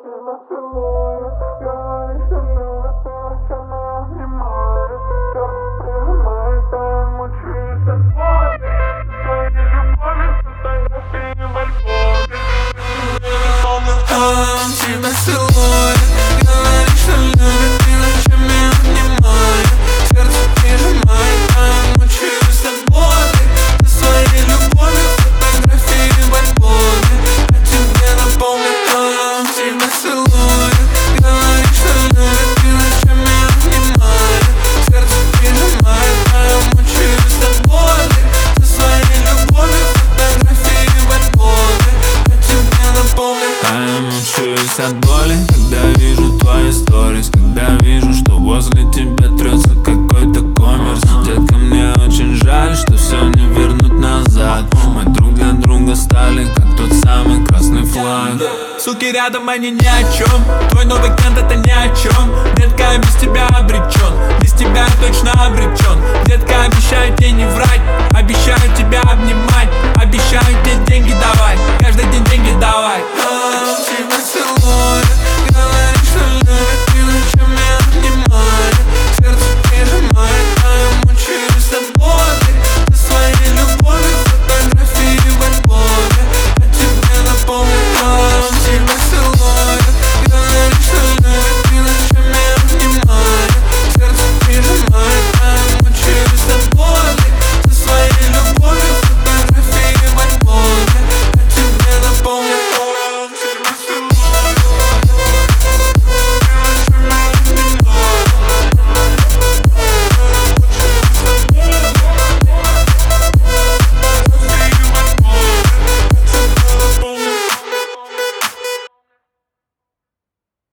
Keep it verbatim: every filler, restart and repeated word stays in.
тебя целую, говоришь, что любишь, то, что меня обнимает. Сердце прижимает, а я мучаюсь от боли. Своей любовью фотографии в альбоме. Он тебя целует, говорит, что любит, и ночами меня обнимает. Сердце прижимает, а я мучаюсь от боли. Ты своей любовью фотографии в альбоме. Я тебе напомню. Он тебя целует, говорит, что любит, и ночами меня обнимает. Сердце прижимает, а я мучаюсь от боли. Ты своей любовью фотографии в альбоме. Я тебе напомню. А я мучаюсь от боли, когда вижу твои сторис, когда вижу, что возле тебя трется какой-то коммерс. Детка, мне очень жаль, что все не вернуть назад. Мы друг для друга стали, как тот самый красный флаг. Суки рядом, они ни о чем. Твой новый кент это ни о чем. Детка, я без тебя обречен. Без тебя я точно обречен. Детка, обещаю тебе не врать. Обещаю тебя обнимать. Обещаю тебе деньги давать. Каждый день деньги давай.